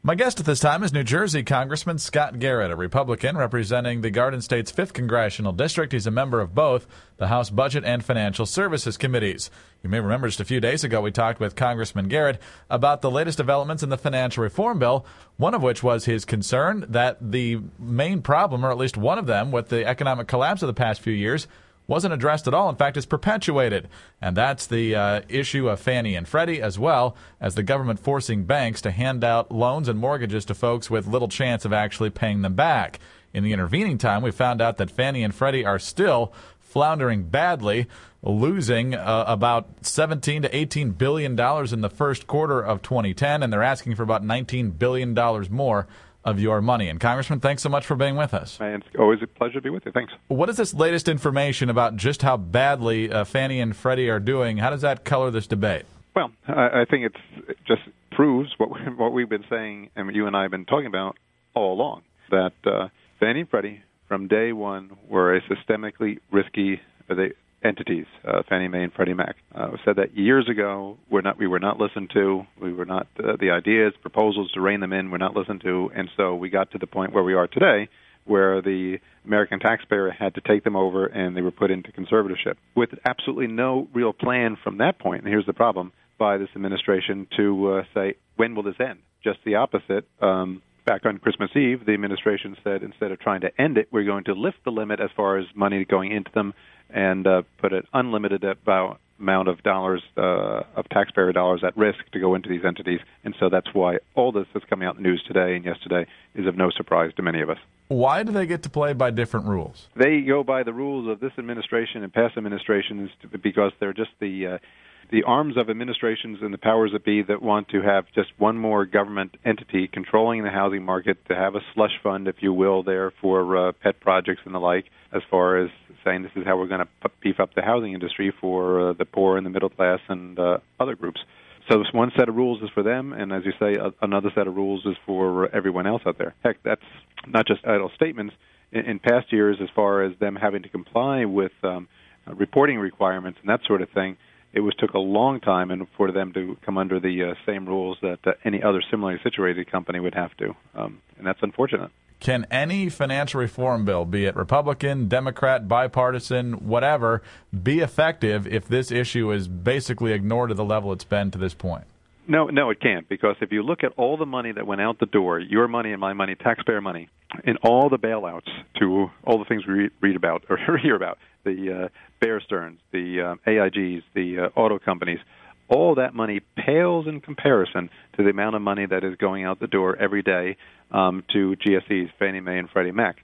My guest at this time is New Jersey Congressman Scott Garrett, a Republican representing the Garden State's 5th Congressional District. He's a member of both the House Budget and Financial Services Committees. You may remember just a few days ago we talked with Congressman Garrett about the latest developments in the financial reform bill, one of which was his concern that the main problem, or at least one of them, with the economic collapse of the past few years wasn't addressed at all. In fact, it's perpetuated. And that's the issue of Fannie and Freddie, as well as the government forcing banks to hand out loans and mortgages to folks with little chance of actually paying them back. In the intervening time, we found out that Fannie and Freddie are still floundering badly, losing about $17 to $18 billion in the first quarter of 2010, and they're asking for about $19 billion more of your money. And Congressman, thanks so much for being with us. It's always a pleasure to be with you. Thanks. What is this latest information about just how badly Fannie and Freddie are doing? How does that color this debate? Well, I think it just proves what we've been saying, and you and I have been talking about all along, that Fannie and Freddie, from day one, were a systemically risky entities, Fannie Mae and Freddie Mac. We said that years ago. We were not listened to. We were not the ideas, proposals to rein them in were not listened to, and so we got to the point where we are today, where the American taxpayer had to take them over, and they were put into conservatorship with absolutely no real plan from that point. And here's the problem: by this administration to say, when will this end? Just the opposite. Back on Christmas Eve, the administration said instead of trying to end it, we're going to lift the limit as far as money going into them and put an unlimited amount of dollars, of taxpayer dollars at risk to go into these entities. And so that's why all this that's coming out in the news today and yesterday is of no surprise to many of us. Why do they get to play by different rules? They go by the rules of this administration and past administrations because they're just the arms of administrations and the powers that be that want to have just one more government entity controlling the housing market, to have a slush fund, if you will, there for pet projects and the like, as far as saying this is how we're going to beef up the housing industry for the poor and the middle class and other groups. So one set of rules is for them, and as you say, another set of rules is for everyone else out there. Heck, that's not just idle statements. In past years, as far as them having to comply with reporting requirements and that sort of thing, it took a long time and for them to come under the same rules that any other similarly situated company would have to, and that's unfortunate. Can any financial reform bill, be it Republican, Democrat, bipartisan, whatever, be effective if this issue is basically ignored to the level it's been to this point? No, it can't, because if you look at all the money that went out the door, your money and my money, taxpayer money, and all the bailouts to all the things we read about or hear about, the Bear Stearns, the AIGs, the auto companies, all that money pales in comparison to the amount of money that is going out the door every day to GSEs, Fannie Mae and Freddie Mac.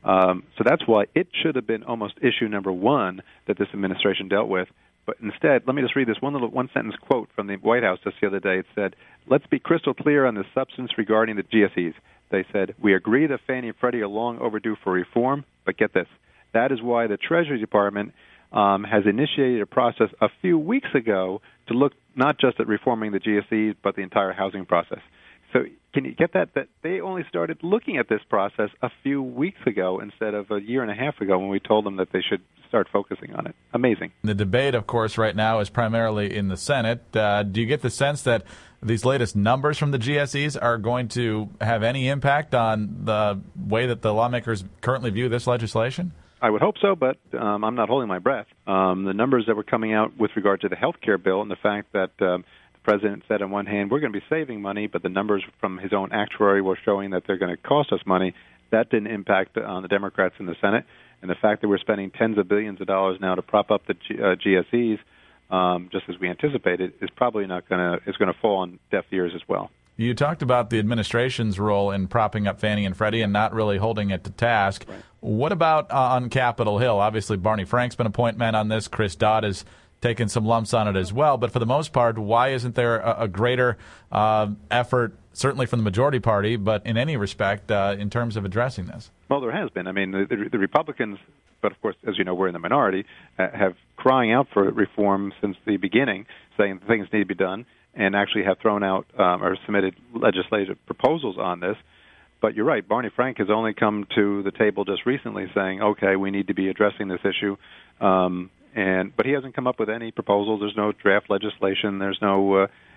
So that's why it should have been almost issue number one that this administration dealt with. But instead, let me just read this one-sentence quote from the White House just the other day. It said, "Let's be crystal clear on the substance regarding the GSEs." They said, "We agree that Fannie and Freddie are long overdue for reform, but get this. That is why the Treasury Department has initiated a process a few weeks ago to look not just at reforming the GSEs, but the entire housing process." So can you get that they only started looking at this process a few weeks ago instead of a year and a half ago when we told them that they should start focusing on it? Amazing. The debate, of course, right now is primarily in the Senate. Do you get the sense that these latest numbers from the GSEs are going to have any impact on the way that the lawmakers currently view this legislation? I would hope so, but I'm not holding my breath. The numbers that were coming out with regard to the health care bill and the fact that the president said on one hand, we're going to be saving money, but the numbers from his own actuary were showing that they're going to cost us money, that didn't impact on the Democrats in the Senate. And the fact that we're spending tens of billions of dollars now to prop up the GSEs, just as we anticipated, is probably not going to fall on deaf ears as well. You talked about the administration's role in propping up Fannie and Freddie and not really holding it to task. Right. What about on Capitol Hill? Obviously, Barney Frank's been a point man on this. Chris Dodd has taken some lumps on it as well. But for the most part, why isn't there a greater effort, certainly from the majority party, but in any respect, in terms of addressing this? Well, there has been. I mean, the Republicans, but of course, as you know, we're in the minority, have crying out for reform since the beginning, saying things need to be done, and actually have thrown out or submitted legislative proposals on this. But you're right, Barney Frank has only come to the table just recently saying, okay, we need to be addressing this issue. But he hasn't come up with any proposals. There's no draft legislation. There's no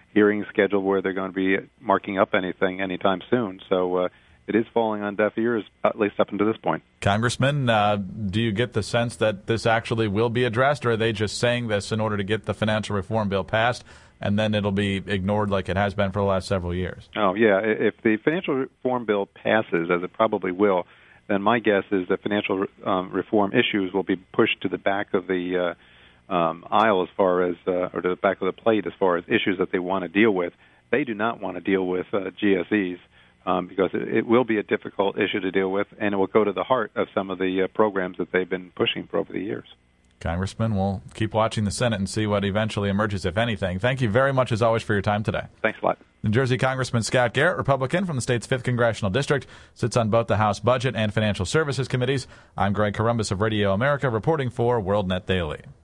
hearings scheduled where they're going to be marking up anything anytime soon. So it is falling on deaf ears, at least up until this point. Congressman, do you get the sense that this actually will be addressed, or are they just saying this in order to get the financial reform bill passed, and then it'll be ignored like it has been for the last several years? Oh, yeah. If the financial reform bill passes, as it probably will, then my guess is that financial reform issues will be pushed to the back of the aisle as far as, or to the back of the plate as far as issues that they want to deal with. They do not want to deal with GSEs. Because it will be a difficult issue to deal with, and it will go to the heart of some of the programs that they've been pushing for over the years. Congressman, we'll keep watching the Senate and see what eventually emerges, if anything. Thank you very much, as always, for your time today. Thanks a lot. New Jersey Congressman Scott Garrett, Republican from the state's 5th Congressional District, sits on both the House Budget and Financial Services Committees. I'm Greg Corombos of Radio America, reporting for WorldNet Daily.